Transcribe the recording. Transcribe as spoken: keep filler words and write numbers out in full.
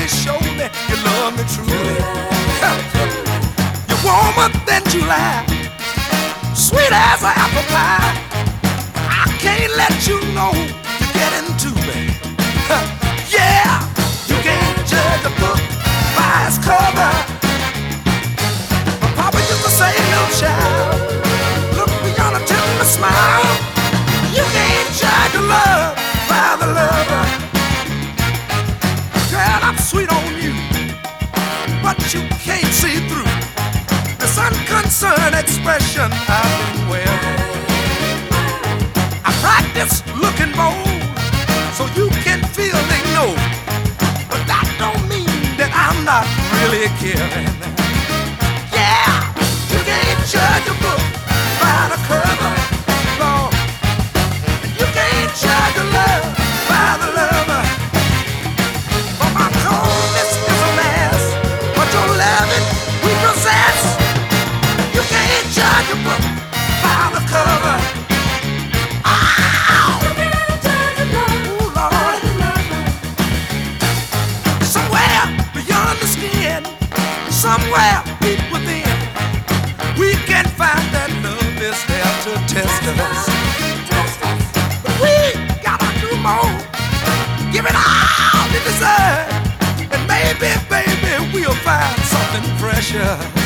really show me you love me truly. You're warmer than July, sweet as an apple pie. I can't let you know you're getting to me. Yeah, you can't judge a book by its cover. My papa used to say, little child, look beyond a tender smile. You can't judge a love by the lover. Girl, I'm sweet on you, but you can't see through this unconcerned expression I've been wearing. I practice looking bold so you can feel they know, but that don't mean that I'm not really caring. Yeah, you can't judge a book by the cover, no, and you can't judge a love by the lover. For my coldness is a mess, but your loving we possess. You can't judge a book by the cover. Ow! You can't judge a book Ooh, Lord. By the lover. Somewhere beyond the skin, somewhere deep within, we can find that love is there to test us. But we gotta do more, give it all we deserve, and maybe, baby, we'll find something precious.